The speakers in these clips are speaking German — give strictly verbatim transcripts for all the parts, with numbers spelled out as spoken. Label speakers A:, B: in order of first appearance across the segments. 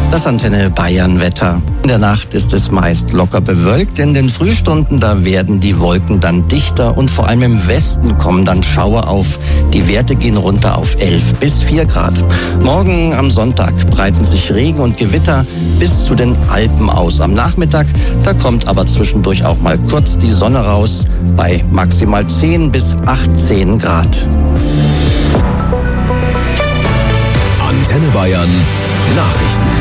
A: Das Antenne Bayern Wetter. In der Nacht ist es meist locker bewölkt. In den Frühstunden, da werden die Wolken dann dichter und vor allem im Westen kommen dann Schauer auf. Die Werte gehen runter auf elf bis vier Grad. Morgen am Sonntag breiten sich Regen und Gewitter bis zu den Alpen aus. Am Nachmittag, da kommt aber zwischendurch auch mal kurz die Sonne raus bei maximal zehn bis achtzehn Grad.
B: Antenne Bayern Nachrichten.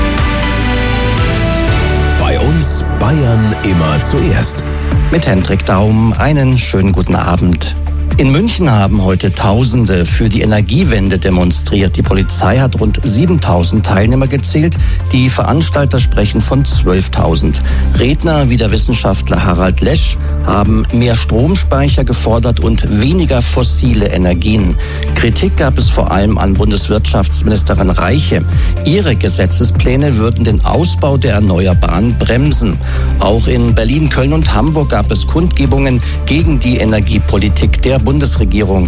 B: Bei uns Bayern immer zuerst.
A: Mit Hendrik Daum einen schönen guten Abend. In München haben heute Tausende für die Energiewende demonstriert. Die Polizei hat rund siebentausend Teilnehmer gezählt. Die Veranstalter sprechen von zwölftausend. Redner wie der Wissenschaftler Harald Lesch haben mehr Stromspeicher gefordert und weniger fossile Energien. Kritik gab es vor allem an Bundeswirtschaftsministerin Reiche. Ihre Gesetzespläne würden den Ausbau der Erneuerbaren bremsen. Auch in Berlin, Köln und Hamburg gab es Kundgebungen gegen die Energiepolitik der Bundesregierung.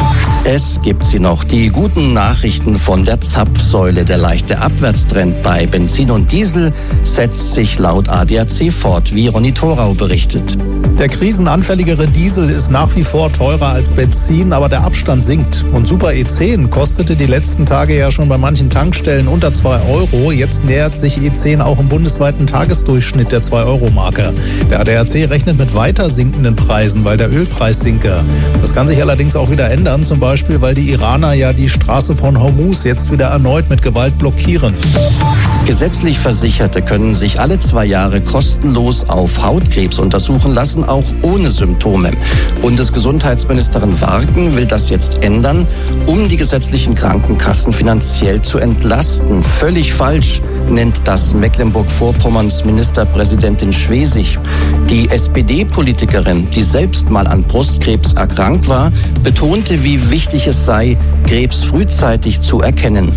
A: Es gibt sie noch, die guten Nachrichten von der Zapfsäule. Der leichte Abwärtstrend bei Benzin und Diesel setzt sich laut A D A C fort, wie Ronny Thorau berichtet.
C: Der krisenanfälligere Diesel ist nach wie vor teurer als Benzin, aber der Abstand sinkt. Und Super E zehn kostete die letzten Tage ja schon bei manchen Tankstellen unter zwei Euro. Jetzt nähert sich E zehn auch im bundesweiten Tagesdurchschnitt der zwei Euro Marke. Der A D A C rechnet mit weiter sinkenden Preisen, weil der Ölpreis sinke. Das kann sich allerdings auch wieder ändern, zum Beispiel, weil die Iraner ja die Straße von Hormuz jetzt wieder erneut mit Gewalt blockieren.
A: Gesetzlich Versicherte können sich alle zwei Jahre kostenlos auf Hautkrebs untersuchen lassen, auch ohne Symptome. Bundesgesundheitsministerin Warken will das jetzt ändern, um die gesetzlichen Krankenkassen finanziell zu entlasten. Völlig falsch nennt das Mecklenburg-Vorpommerns Ministerpräsidentin Schwesig. Die S P D-Politikerin, die selbst mal an Brustkrebs erkrankt war, betonte, wie wichtig es sei, Krebs frühzeitig zu erkennen.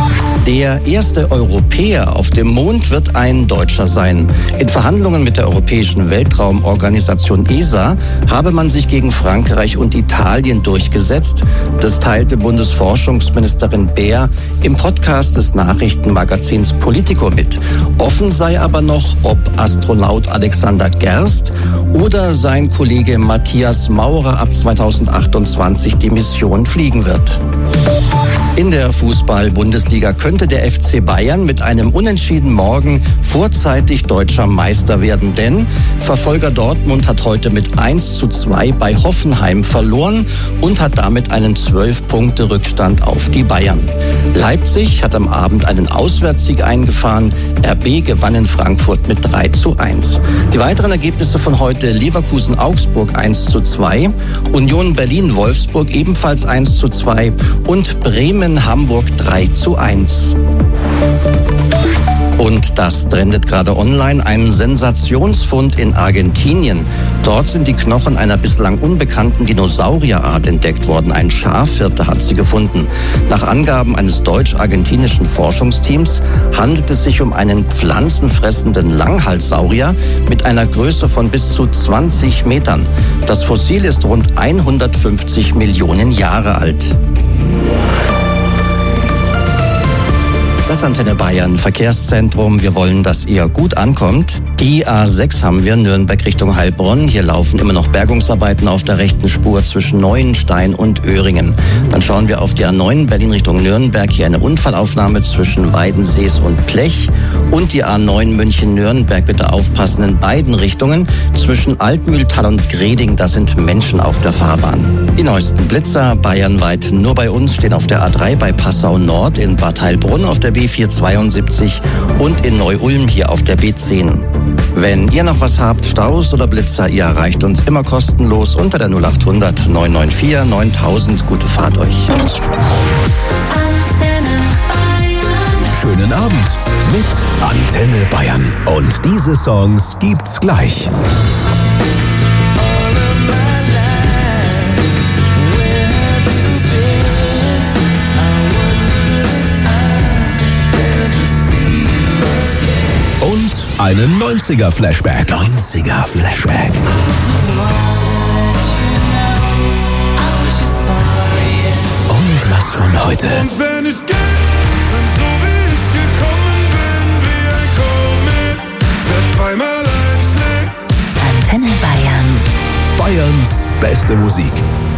A: Der erste Europäer auf dem Mond wird ein Deutscher sein. In Verhandlungen mit der Europäischen Weltraumorganisation E S A habe man sich gegen Frankreich und Italien durchgesetzt. Das teilte Bundesforschungsministerin Beer im Podcast des Nachrichtenmagazins Politico mit. Offen sei aber noch, ob Astronaut Alexander Gerst oder sein Kollege Matthias Maurer ab zweitausendachtundzwanzig die Mission fliegen wird. In der Fußball-Bundesliga könnte der F C Bayern mit einem Unentschieden morgen vorzeitig deutscher Meister werden, denn Verfolger Dortmund hat heute mit eins zu zwei bei Hoffenheim verloren und hat damit einen zwölf Punkte Rückstand auf die Bayern. Leipzig hat am Abend einen Auswärtssieg eingefahren. R B gewann in Frankfurt mit drei zu eins. Die weiteren Ergebnisse von heute: Leverkusen-Augsburg eins zu zwei, Union Berlin-Wolfsburg ebenfalls eins zu zwei und Bremen-Hamburg drei zu eins. Und das trendet gerade online, ein Sensationsfund in Argentinien. Dort sind die Knochen einer bislang unbekannten Dinosaurierart entdeckt worden. Ein Schafhirte hat sie gefunden. Nach Angaben eines deutsch-argentinischen Forschungsteams handelt es sich um einen pflanzenfressenden Langhalssaurier mit einer Größe von bis zu zwanzig Metern. Das Fossil ist rund hundertfünfzig Millionen Jahre alt. Das Antenne Bayern Verkehrszentrum. Wir wollen, dass ihr gut ankommt. Die A sechs haben wir, Nürnberg Richtung Heilbronn. Hier laufen immer noch Bergungsarbeiten auf der rechten Spur zwischen Neuenstein und Öhringen. Dann schauen wir auf die A neun Berlin Richtung Nürnberg. Hier eine Unfallaufnahme zwischen Weidensees und Plech. Und die A neun München-Nürnberg. Bitte aufpassen in beiden Richtungen. Zwischen Altmühltal und Greding, da sind Menschen auf der Fahrbahn. Die neuesten Blitzer bayernweit nur bei uns stehen auf der A drei bei Passau Nord, in Bad Heilbrunn auf der B vierhundertzweiundsiebzig und in Neu-Ulm hier auf der B zehn. Wenn ihr noch was habt, Staus oder Blitzer, ihr erreicht uns immer kostenlos unter der null achthundert neun neun vier neuntausend. Gute Fahrt euch.
B: Schönen Abend mit Antenne Bayern. Und diese Songs gibt's gleich. Und einen neunziger-Flashback. neunziger-Flashback. Und was von heute.
D: Und wenn ich gehe, dann so wie ich gekommen bin.
B: beste Musik.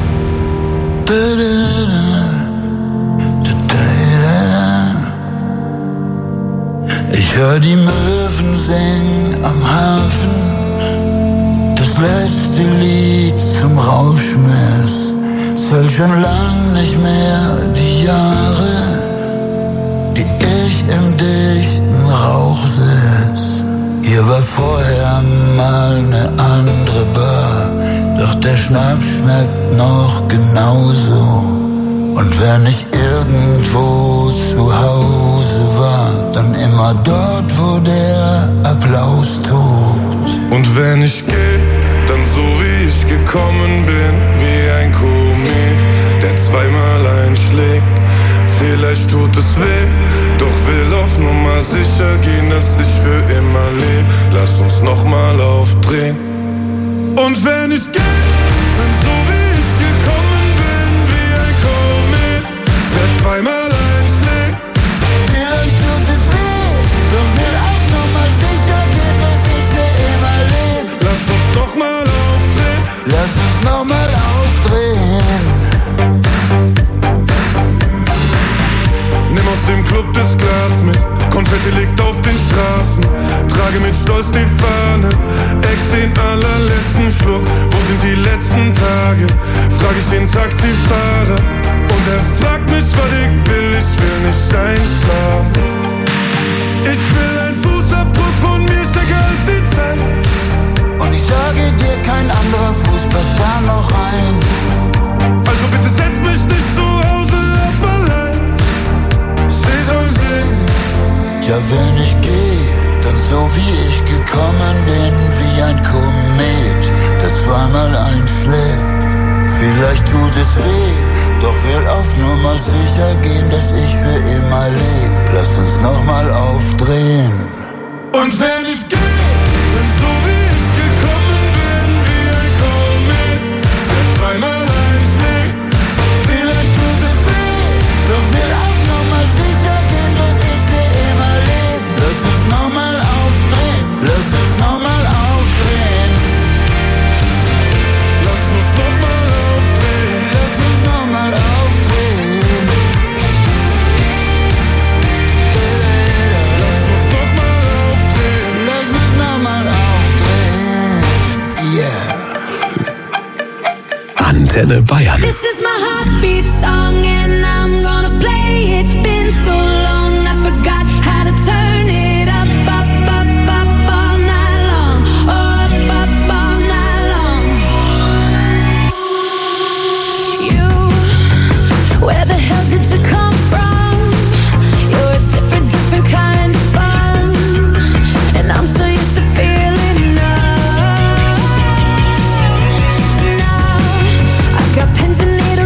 D: Ich hör die Möwen singen am Hafen, das letzte Lied zum Rauschmiss. Zähl schon lang nicht mehr die Jahre, die ich im dichten Rauch sitz. Hier war vorher mal ne andere Bar, doch der Schnaps schmeckt noch genauso. Und wenn ich irgendwo zu Hause war, dann immer dort, wo der Applaus tobt.
E: Und wenn ich geh, dann so wie ich gekommen bin, wie ein Komet, der zweimal einschlägt. Vielleicht tut es weh, doch will auf Nummer sicher gehen, dass ich für immer leb. Lass uns nochmal aufdrehen. Und wenn ich geh, dann so wie ich gekommen bin, wie ein Komet, der zweimal einschlägt.
D: Vielleicht tut es weh, doch will auf Nummer sicher gehen, dass ich für immer leb.
E: Lass uns nochmal aufdrehen.
D: Lass uns nochmal aufdrehen.
E: Nimm aus dem Club das Glas mit, Konfetti liegt auf den Straßen. Trage mit Stolz die Fahne, ex den allerletzten Schluck. Wo sind die letzten Tage? Frag ich den Taxifahrer. Und er fragt mich, was ich will, ich will nicht einschlafen. Ich will ein Fußabdruck von mir, stecke als die Zeit.
D: Und ich sage dir, kein anderer Fuß passt da noch rein.
E: Also bitte setz mich nicht zu Hause ab allein.
D: Ja, wenn ich geh, dann so wie ich gekommen bin, wie ein Komet, der zweimal einschlägt. Vielleicht tut es weh, doch will auf Nummer sicher gehen, dass ich für immer leb. Lass uns nochmal aufdrehen.
E: Und wenn ich geh, dann so wie ich gekommen bin, wie ein Komet, der zweimal einschlägt.
D: Vielleicht tut es weh, doch will auf Nummer sicher gehen, dass ich für immer leb. Lass uns nochmal aufdrehen, lass uns nochmal aufdrehen.
E: Lass uns nochmal aufdrehen.
D: Lass uns nochmal aufdrehen.
E: Lass uns nochmal aufdrehen.
D: Lass uns nochmal aufdrehen. Yeah.
B: Antenne Bayern.
F: This is my heartbeat song and I'm gonna play it. Been so long I forgot how to turn it up, up, up, up all night long. Oh, up, up all night long. You, where the hell did you come from? You're a different, different kind of fun. And I'm so used to feeling numb. Now I've got pins and needles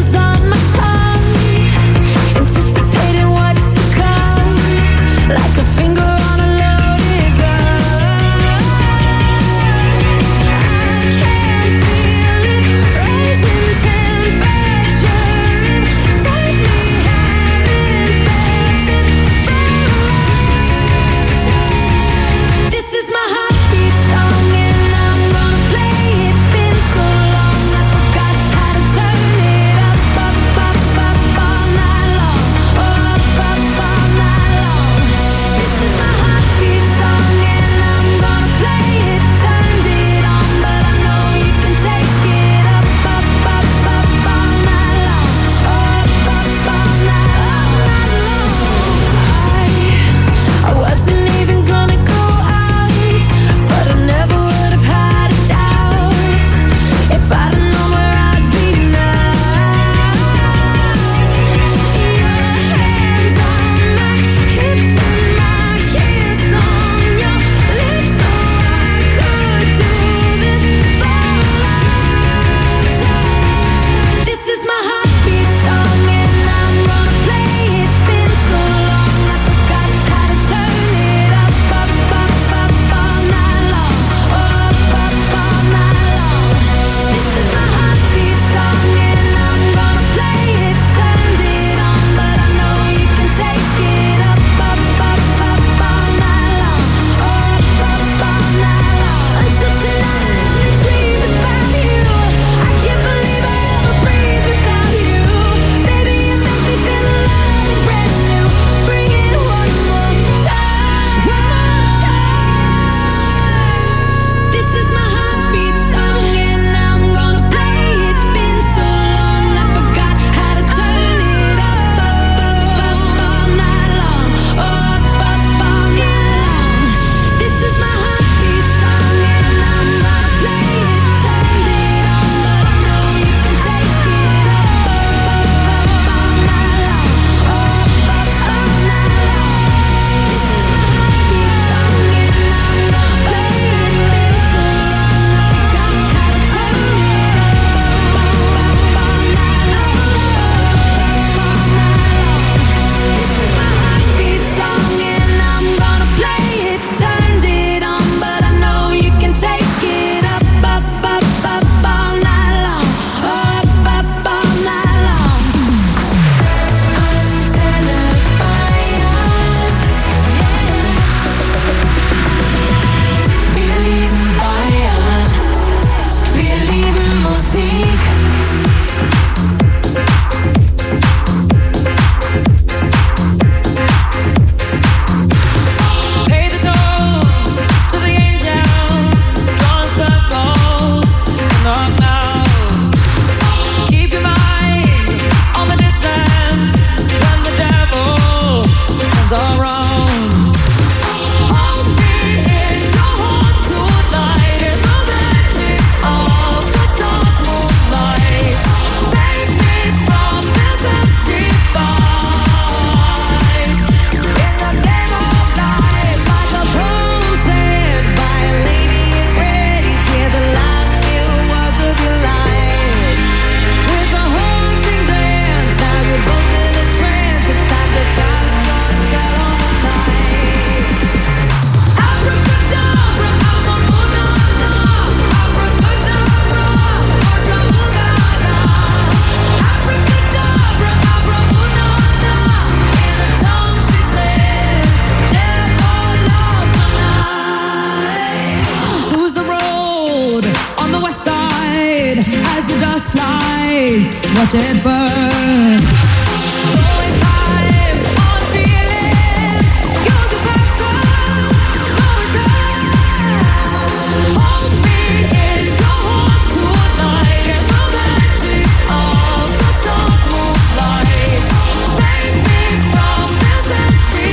F: Watch it burn. Don't waste time on feeling. Use your passion. No return. Hold me in your heart tonight. In the magic of the dark moonlight. Save me from this empty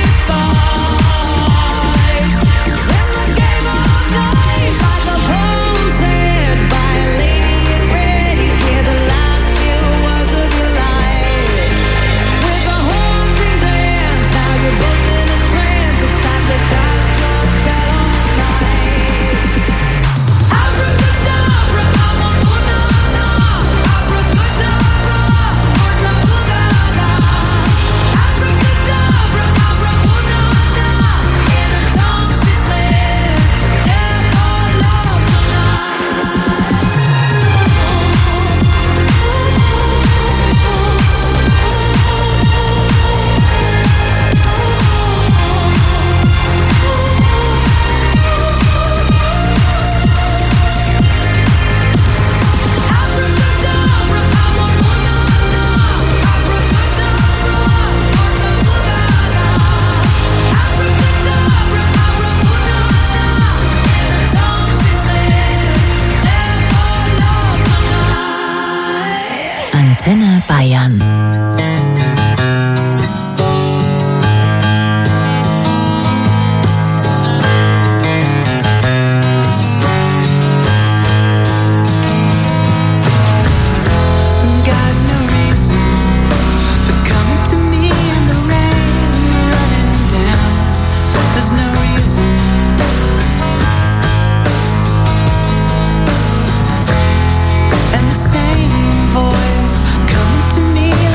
F: fight. In the game of life, like a poem said by a lady in red. You hear the last few words of your life. With a haunting dance, now you're both in a trance. It's time to cast your spell on the night. Abracadabra, abracadabra, abracadabra, abracadabra, abracadabra, abracadabra. In her tongue she said, death or love tonight.
G: Antenne Bayern.
F: Got no reason for coming to me in the rain, running down. There's no reason. And the same voice coming to me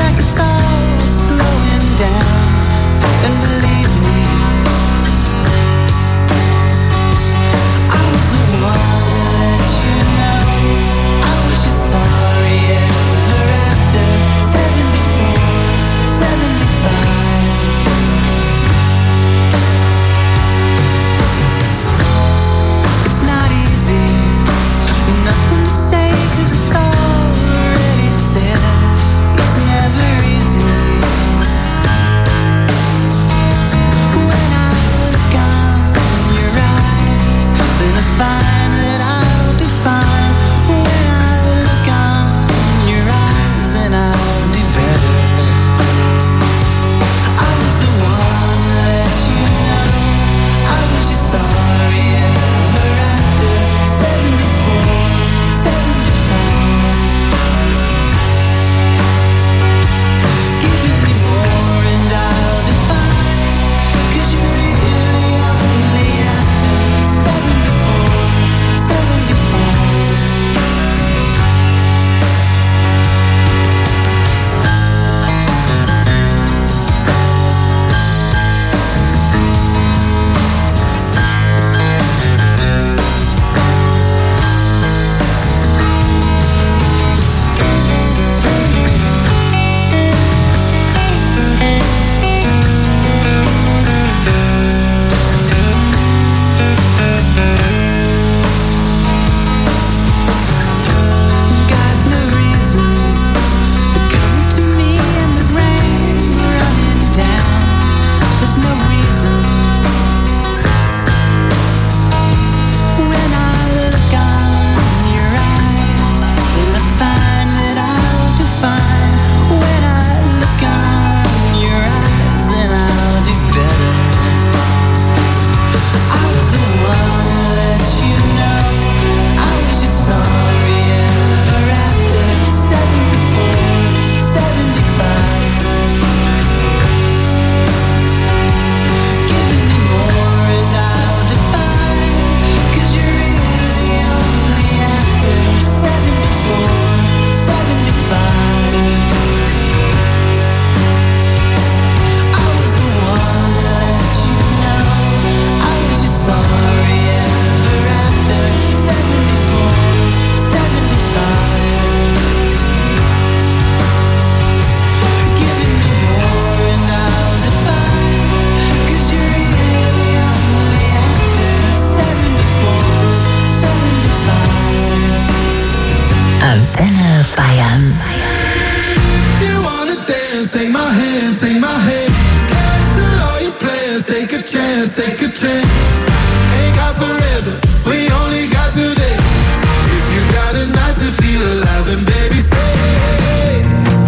D: dance, take a chance. Ain't got forever, we only got today. If you got a night to feel alive, then baby stay.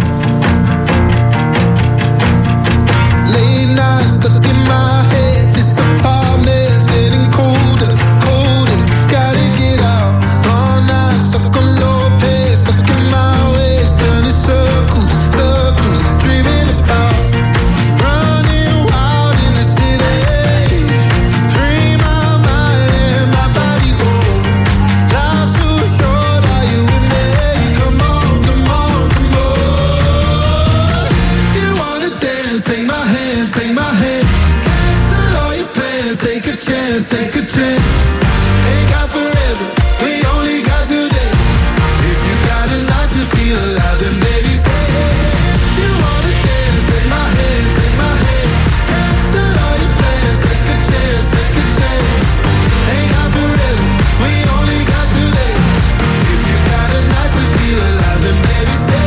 D: Late night stuck in my head. This apartment's getting colder, colder. Gotta get out. Long night stuck on low pace, stuck in my ways, turning circles, circles, dreaming about running wild in the city. Free my mind and my body go. Life's too short, are you with me? Come on, come on, come on. If you wanna dance, take my hand, take my hand. Cancel all your plans, take a chance, take a chance. Ain't got forever, we only got today. If you got a night to feel alive, then baby stay. If you wanna dance, take my hand, take my hand. Cancel all your plans, take a chance, take a chance. Ain't got forever, we only got today. If you got a night to feel alive, then baby stay.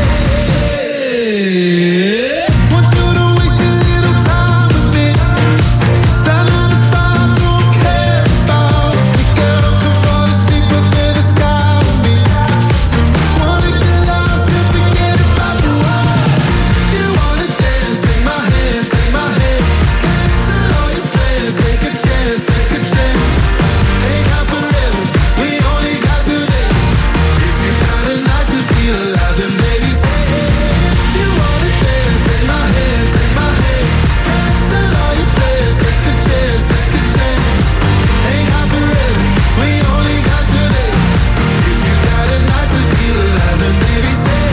D: Want you to waste a little time with me. That nine to five don't care about me. Girl, come fall asleep under the sky with me. Wanna get lost and forget about the world. If you wanna dance, take my hand, take my hand. Cancel all your plans, take a chance, take a chance. Ain't got forever, we only got today. If you got a night to feel alive, then baby stay. If you wanna dance, take my hand, take my hand. Cancel all your plans, take a chance, take a chance. Ain't got forever, we only got today. If you got a night to feel alive, then baby stay.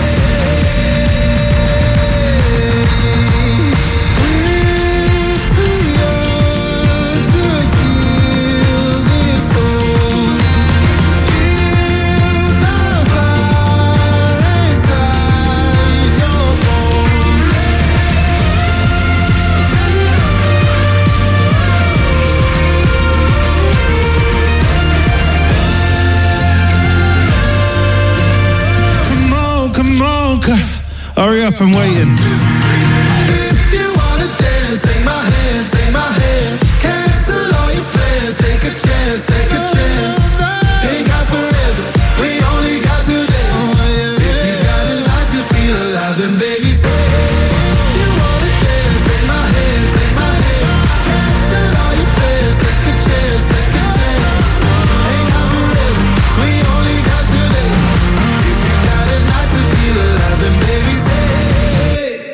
D: We're too young to feel this old. Feel the fire inside your bones. Come on, come on, c- hurry up, I'm waiting. If you wanna dance, take my hand, take my hand. Cancel all your plans, take a chance, take a chance. Ain't got forever, we only got today. If you got a night to feel alive, then baby stay. If you wanna dance, take my hand, take my hand. Cancel all your plans, take a chance, take a chance. Ain't got forever, we only got today. If you got a night to feel alive, then baby stay.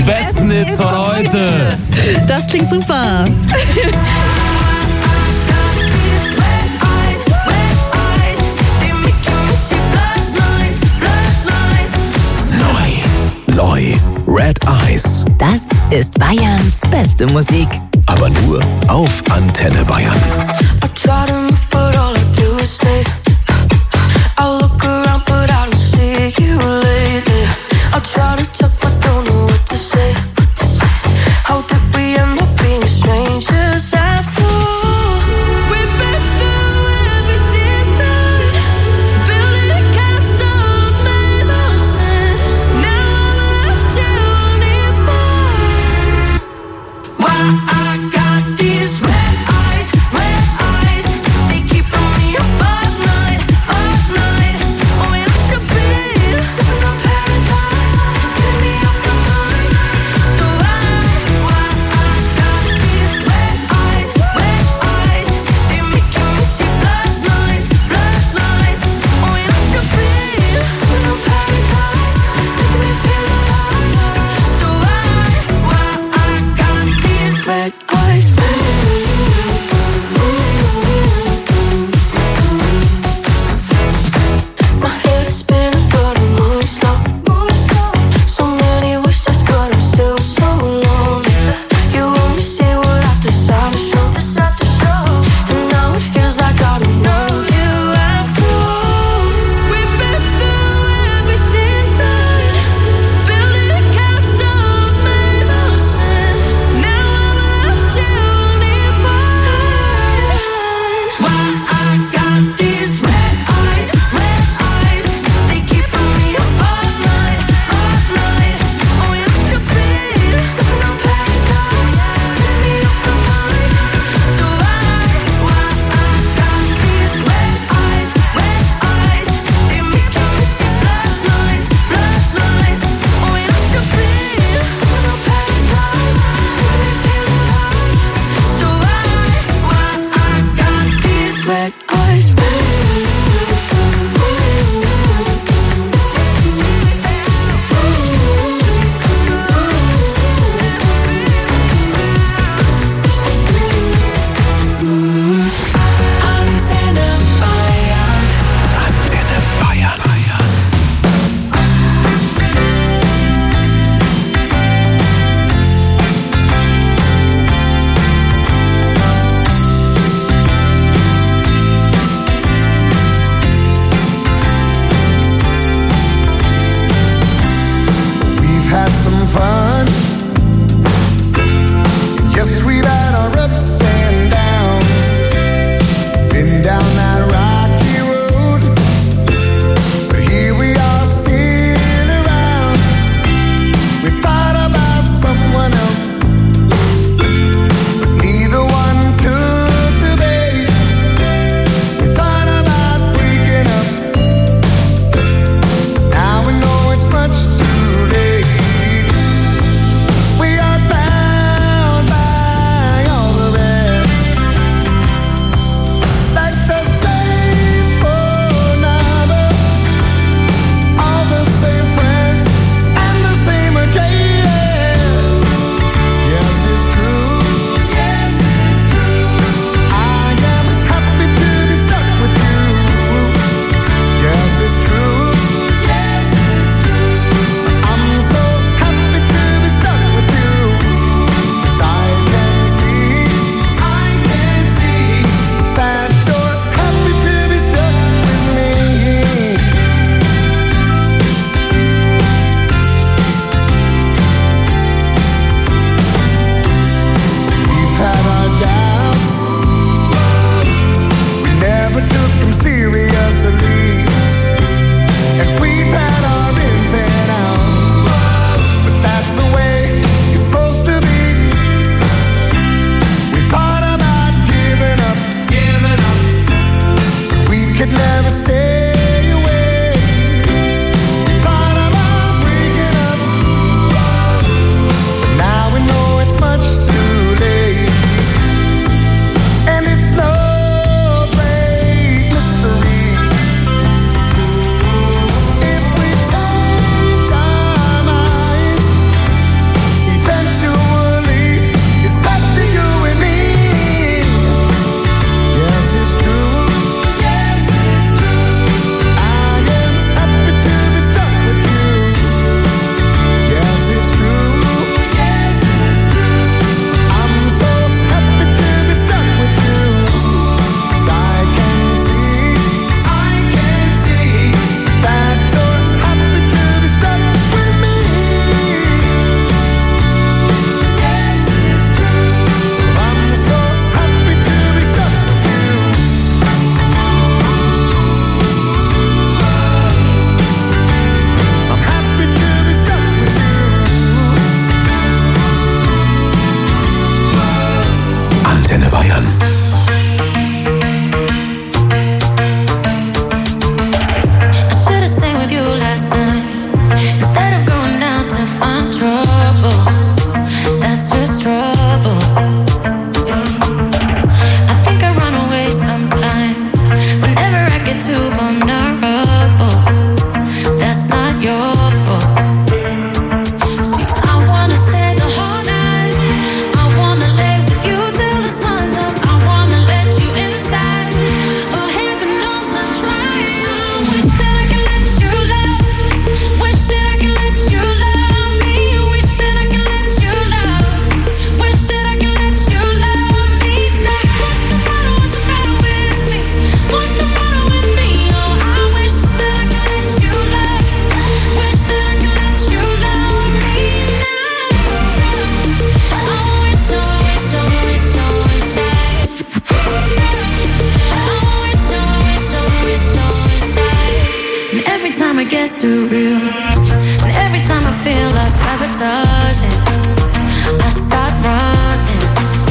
H: besten Hits von heute.
I: Das klingt super.
B: Neu, Red Eyes.
G: Das ist Bayerns beste Musik.
B: Aber nur auf Antenne Bayern.
F: I try to move, but all I do is stay. I look around, but I don't see you lately. I try to talk, but don't know what to say. How did we end up being strangers after all? We've been through every season, building castles made of sand. Now I'm left to only find why I got these red eyes, red eyes. They keep on me too real. And every time I feel like sabotaging, I start running.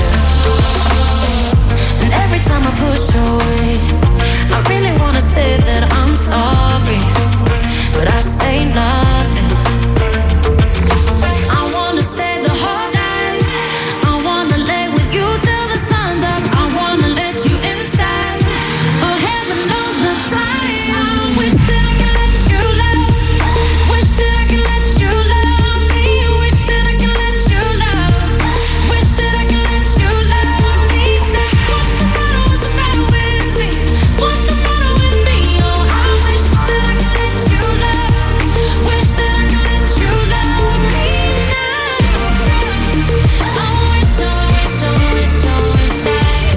F: And every time I push away, I really wanna say that I'm sorry, but I say nothing. I wanna stay the whole night. I wanna lay with you till the sun's up. I wanna let you inside. Oh, heaven knows I've tried. I wish that I could let you love. Wish that I could let you love me. Wish that I could let you love. Wish that I could let you love me. Say, what's the matter? What's the matter with me? What's the matter with me? Oh, I wish that I could let you love. Wish that I could let you love me now. I wish, I wish, I wish, I wish I.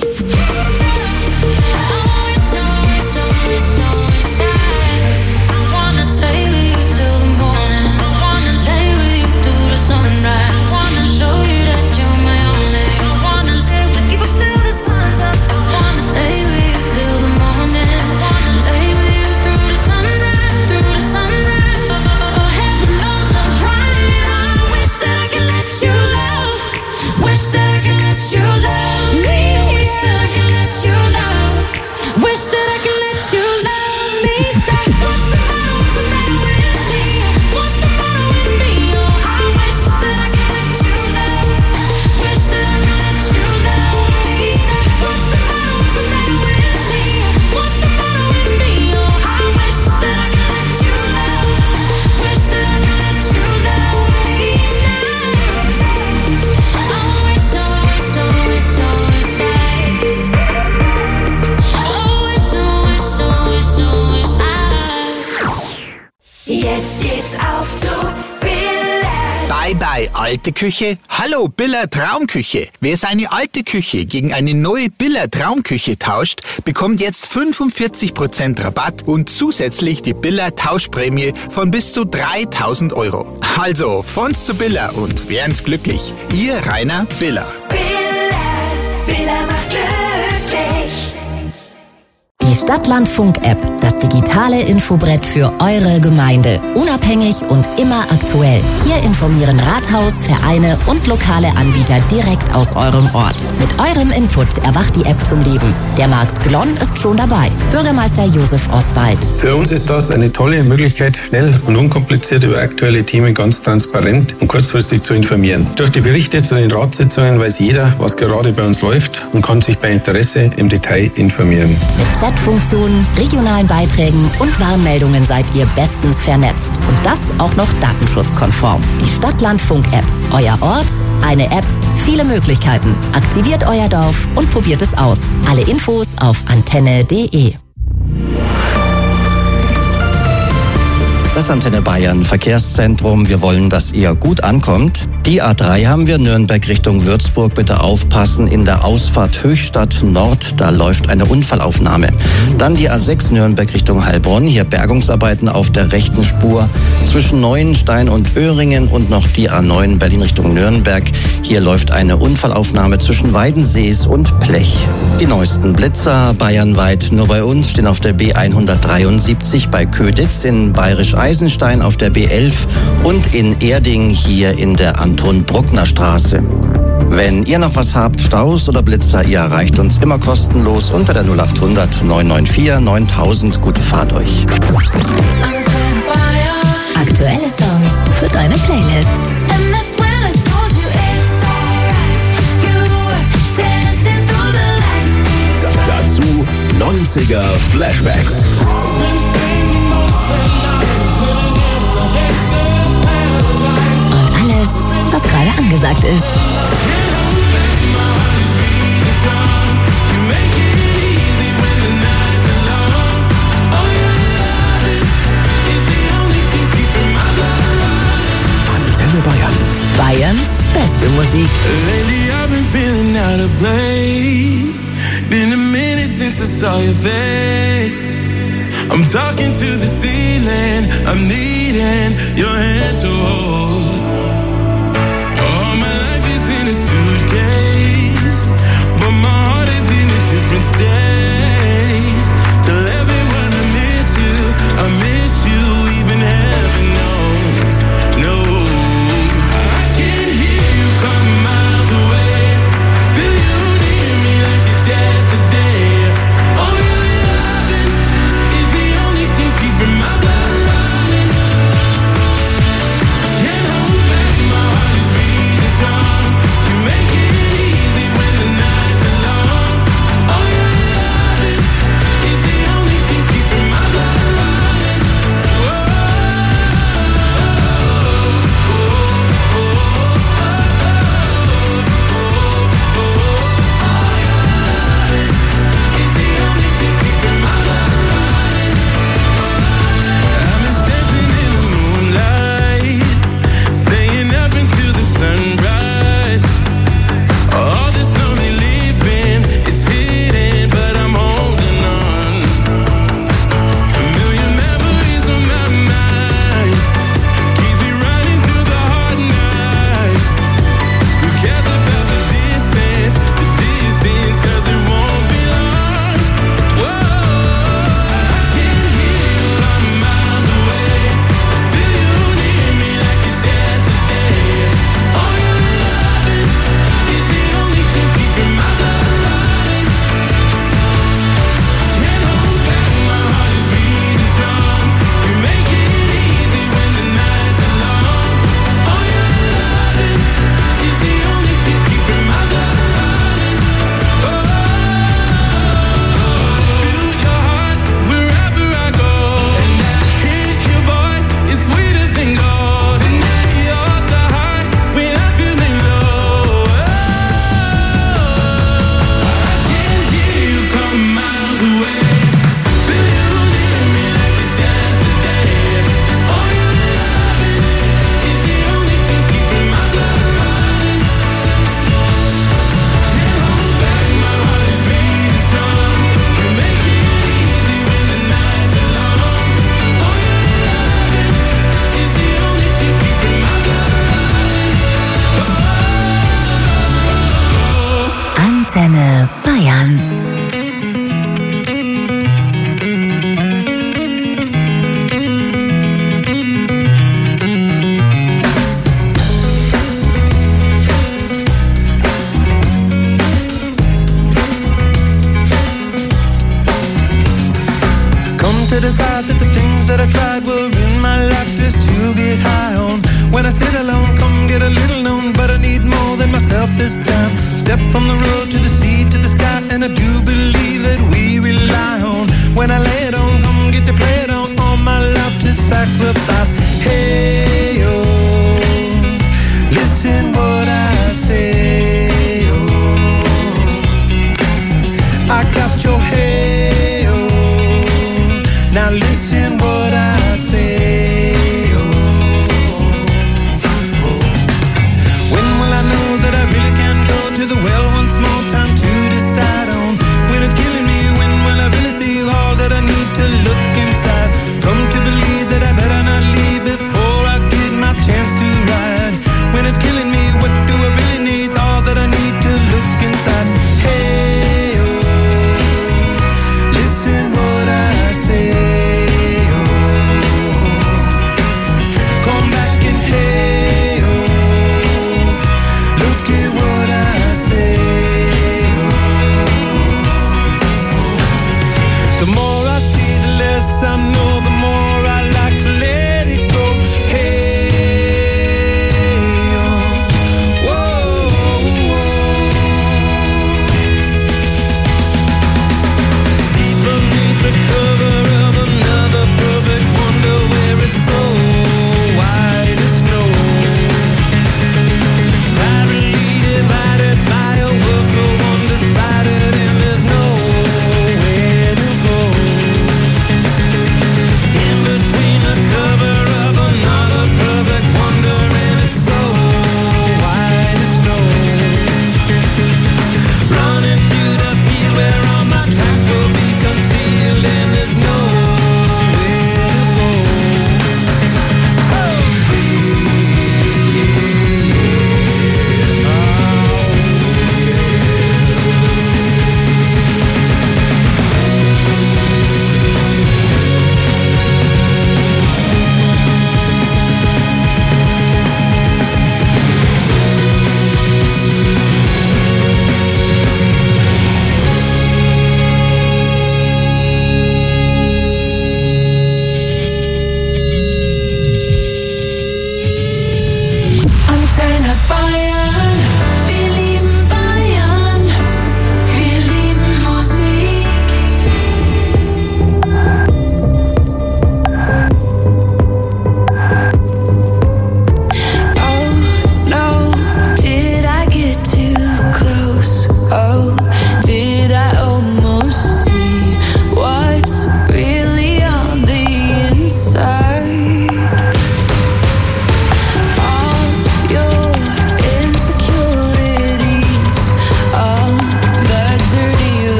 F: I wish, I wish, I wish, I wish I. I wanna stay with you till the morning. I wanna lay with you through the sunrise. I wanna show you that you're my only. I wanna live with you till the sun's up. I wanna stay with you till the morning. I wanna lay with you through the sunrise, through the sunrise. Oh, heaven knows I've tried. I wish that I could let you love. Wish that I could let you love me. Wish that I could let you love. Wish that I could let you love me. Say, what's the matter? What's the matter with me? What's the matter with me? Oh, I wish that I could let you love. Wish that I could let you love me. Say, what's the matter? What's the matter with me? What's the matter with me? Oh, I wish that I could let you love. Wish that I could let you love me now. I wish, I wish, I wish, I wish I. I wish, I wish, I wish, I wish I. Jetzt geht's auf zu Billa.
J: Bye bye, alte Küche. Hallo, Billa Traumküche. Wer seine alte Küche gegen eine neue Billa Traumküche tauscht, bekommt jetzt fünfundvierzig Prozent Rabatt und zusätzlich die Billa Tauschprämie von bis zu dreitausend Euro. Also, von's zu Billa und werden's glücklich. Ihr Rainer Billa.
F: Billa, Billa macht glücklich.
G: Die Stadtlandfunk-App, das digitale Infobrett für eure Gemeinde. Unabhängig und immer aktuell. Hier informieren Rathaus, Vereine und lokale Anbieter direkt aus eurem Ort. Mit eurem Input erwacht die App zum Leben. Der Markt Glonn ist schon dabei. Bürgermeister Josef Oswald.
K: Für uns ist das eine tolle Möglichkeit, schnell und unkompliziert über aktuelle Themen ganz transparent und kurzfristig zu informieren. Durch die Berichte zu den Ratssitzungen weiß jeder, was gerade bei uns läuft und kann sich bei Interesse im Detail informieren.
G: Mit Chatfunktionen, regionalen Beiträgen und Warnmeldungen seid ihr bestens vernetzt. Und das auch noch datenschutzkonform. Die Stadtlandfunk-App. Euer Ort, eine App, viele Möglichkeiten. Aktiviert euer Dorf und probiert es aus. Alle Infos auf antenne punkt de.
A: Das Antenne Bayern Verkehrszentrum. Wir wollen, dass ihr gut ankommt. Die A drei haben wir, Nürnberg Richtung Würzburg. Bitte aufpassen, in der Ausfahrt Höchstadt Nord, da läuft eine Unfallaufnahme. Dann die A sechs Nürnberg Richtung Heilbronn. Hier Bergungsarbeiten auf der rechten Spur zwischen Neuenstein und Öhringen und noch die A neun Berlin Richtung Nürnberg. Hier läuft eine Unfallaufnahme zwischen Weidensees und Blech. Die neuesten Blitzer bayernweit. Nur bei uns stehen auf der B hundertdreiundsiebzig bei Köditz, in Bayerisch Eisenstein auf der B elf und in Erding hier in der Anton-Bruckner-Straße. Wenn ihr noch was habt, Staus oder Blitzer, ihr erreicht uns immer kostenlos unter der null acht hundert neun neun vier neuntausend. Gute Fahrt euch.
G: Aktuelle Songs für deine Playlist.
B: Dazu neunziger Flashbacks.
G: Und alles, was gerade angesagt ist.
B: Antenne Bayern.
G: Bayerns beste Musik.
E: Lately I've been feeling out of place. Been a minute since I saw your face. I'm talking to the ceiling. I'm needing your hand to hold. All my life is in a suitcase, but my heart is in a different state. Tell everyone I miss you, I miss you, even and heaven knows. No, I can hear you come miles away. Feel you near me like it's yesterday. Oh, your loving is the only thing keeping my blood running. Can't hold back, my heart is beating strong. You make it easy when the nights are long. Oh, your loving is the only thing keeping my blood running. Whoa, oh, oh, oh, oh, oh, oh, oh, your loving is the only thing keeping my blood running. I'm just dancing in the moonlight, staying up until the sunrise. All this lonely living is hidden, but I'm holding on. A million memories on my mind, keep me running through the hard nights. Who cares about the distance, the distance, 'cause it won't be long. Whoa, I can hear you come miles away. Feel you near me like it's yesterday. Oh, your loving is the only thing keeping my blood running. Can't hold back, my heart is beating strong. You make it easy when the nights are long. Oh, your loving is the only thing keeping my blood running. Oh, feel your heart wherever I go. Hear your voice, it's sweeter than gold. And you're the high when I'm feeling low. Oh, I can hear you come miles away. Feel you near me like it's yesterday. Oh, your loving is the only thing keeping my blood running. Can't hold back, my heart is beating strong. You make it easy when the nights are long. Oh, your loving is the only thing keeping my blood running.
G: Antenne Bayern.
E: Come to decide that the things that I tried were in my life just to get high on. When I sit alone, come get a little known, but I need more than myself this time. Step from the road to the sea to the sky, and I do believe that we rely on. When I lay it on, come get to play it on, all my life to sacrifice. Hey, oh, listen what I say, oh, I got your hey, oh, now listen what I say, oh, oh. When will I know that I really can go to the well once more? Time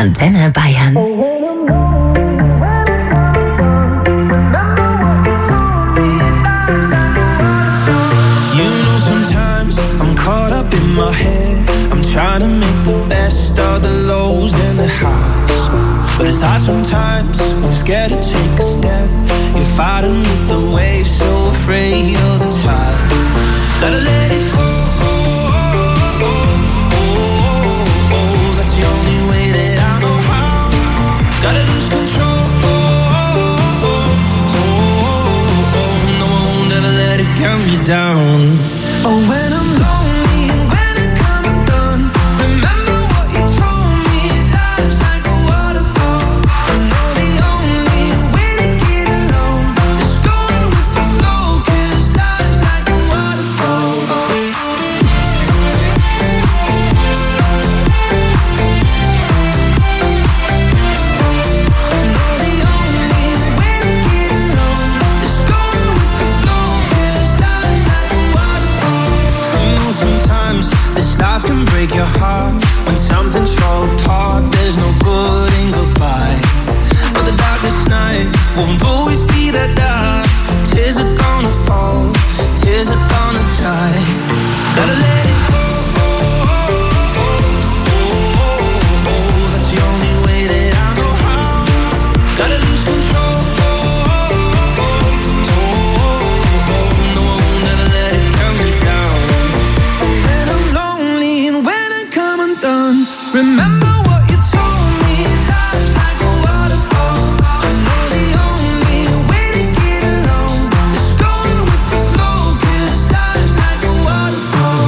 G: Antenne Bayern.
L: Caught up in my head, I'm trying to make the best of the lows and the highs. But it's hard sometimes when you're scared to take a step. You're fighting with the waves, so afraid of the tide. Gotta let it go, oh, oh, oh, oh, oh. That's the only way that I know how. Gotta lose control, oh, oh, oh, oh, oh. No, I won't ever let it count me down. Oh, when I'm lonely and when I come undone, remember what you told me, life's like a waterfall. I know the only way to get along is going with the flow, 'cause life's like a waterfall. I know the only way to get along is going with the flow, 'cause life's like a waterfall. Sometimes this life can break your heart. When something's fall apart, there's no good in goodbye. But the darkest night won't always be that dark. Tears are gonna fall, tears are gonna dry. Gotta let it go, oh, oh, oh, oh, oh. That's the only way that I know how. Gotta lose control, oh, oh, oh, oh, oh. No, I won't never let it count me down. When I'm lonely and when I come undone, remember what you told me, life's like a waterfall. I know the only way to get along is going with the flow, 'cause life's like a waterfall.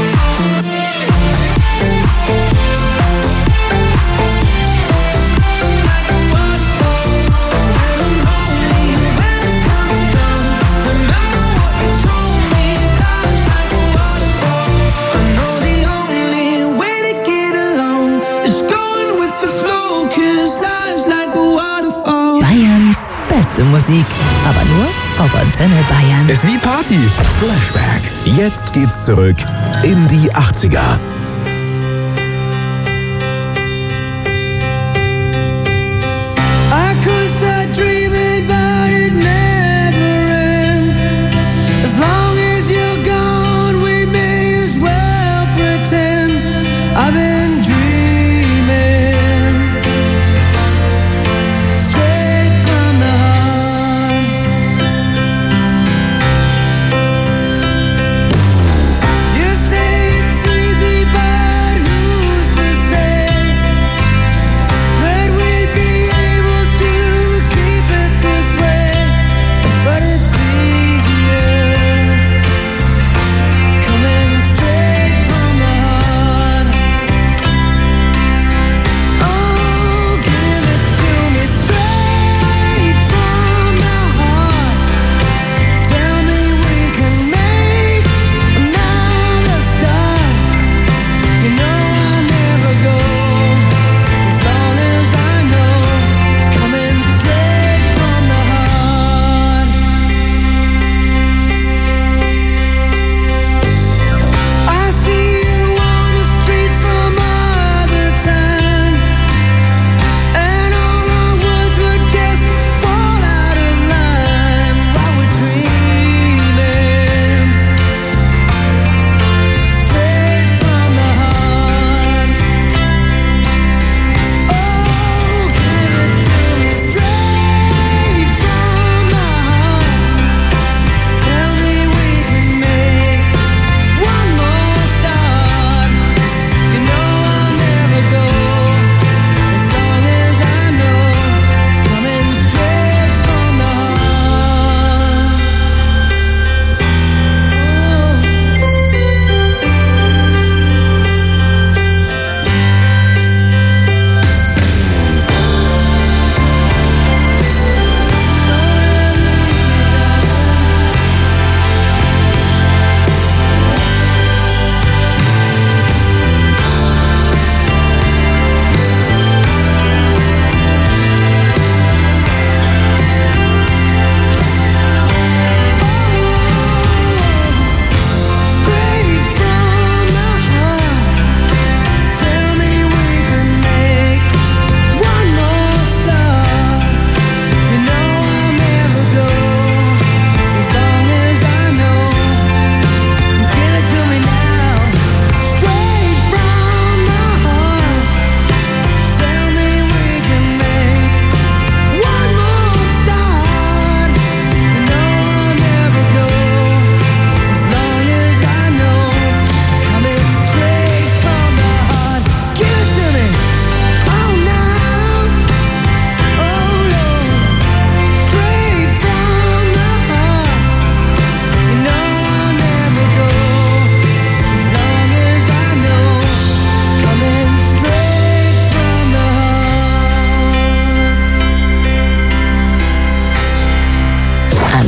L: Like a waterfall. When I'm lonely and when I come undone, remember what you told me, life's like a waterfall. I know the only way to get along is going with the flow, 'cause life's like a waterfall.
G: Bayerns beste Musik, aber nur auf Antenne Bayern.
B: Ist wie Party. Flashback. Jetzt geht's zurück in die achtziger.
F: I could start dreaming, but it never ends. As long as you're gone, we may as well pretend I've been dreaming straight from the heart. You say it's easy, but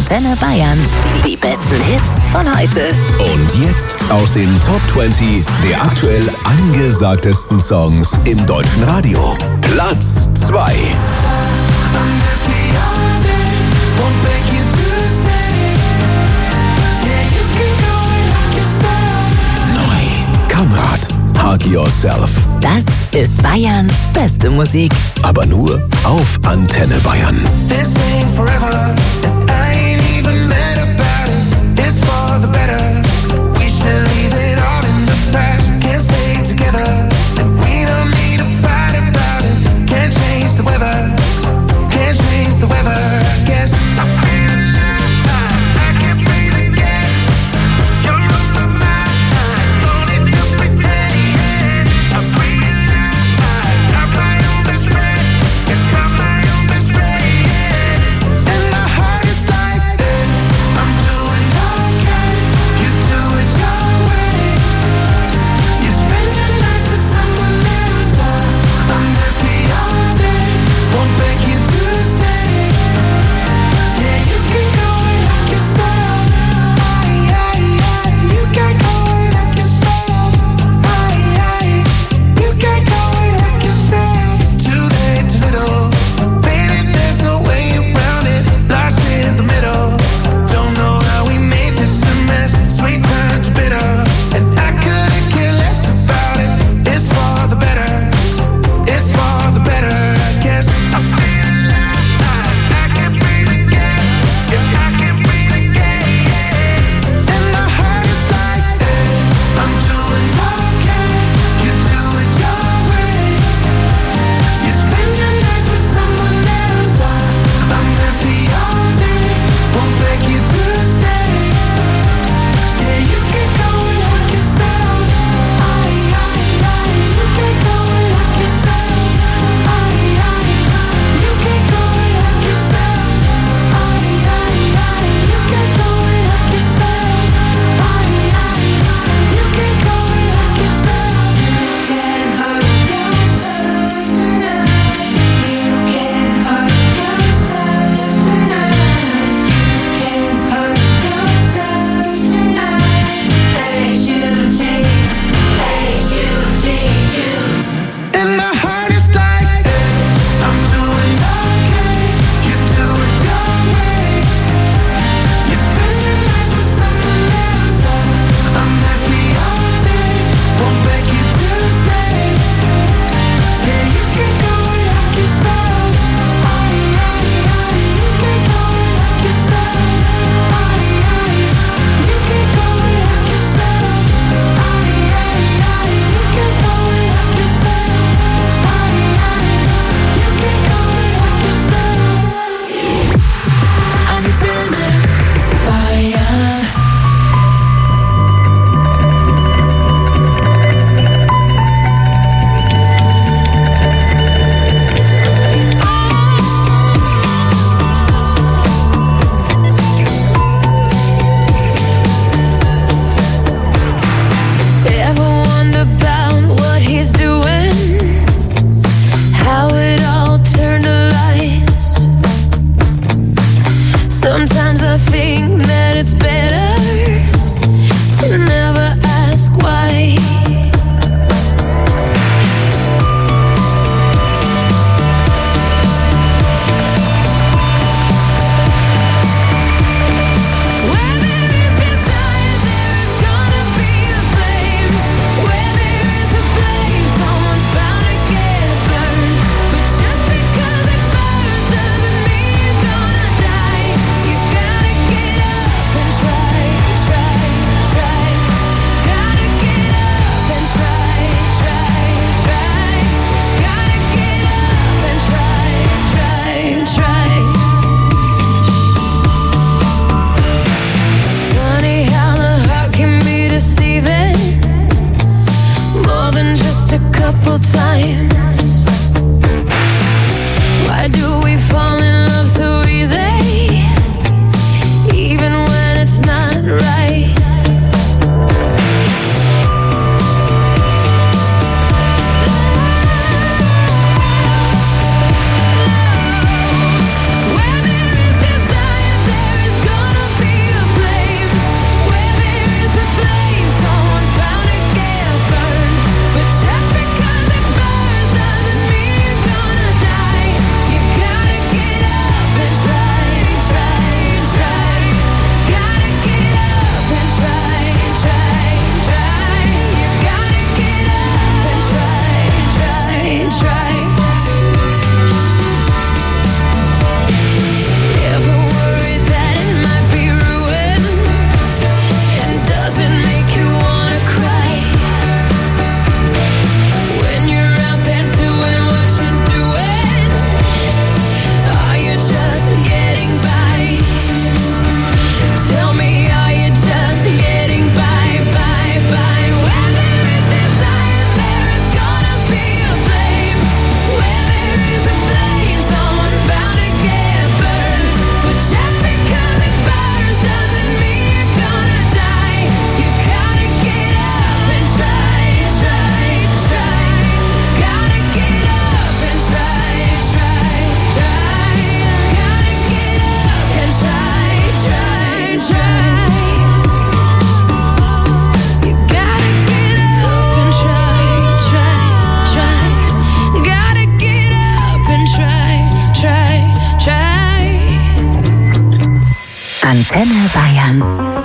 G: Antenne Bayern. Die besten Hits von heute.
B: Und jetzt aus den Top zwanzig der aktuell angesagtesten Songs im deutschen Radio. Platz zwei. Neu. Kamrat. Hug Yourself.
G: Das ist Bayerns beste Musik.
B: Aber nur auf Antenne Bayern.
L: This ain't forever, and I ain't even mad about it. It's for the better. We should leave it all in the past. Can't stay together, and we don't need to fight about it. Can't change the weather, can't change the weather. I guess I feel alive, I can't breathe again. You're on my mind, don't need to pretend. I realize I'm my own best friend. Yes, I'm my own best friend. And my heart
G: Antenne Bayern.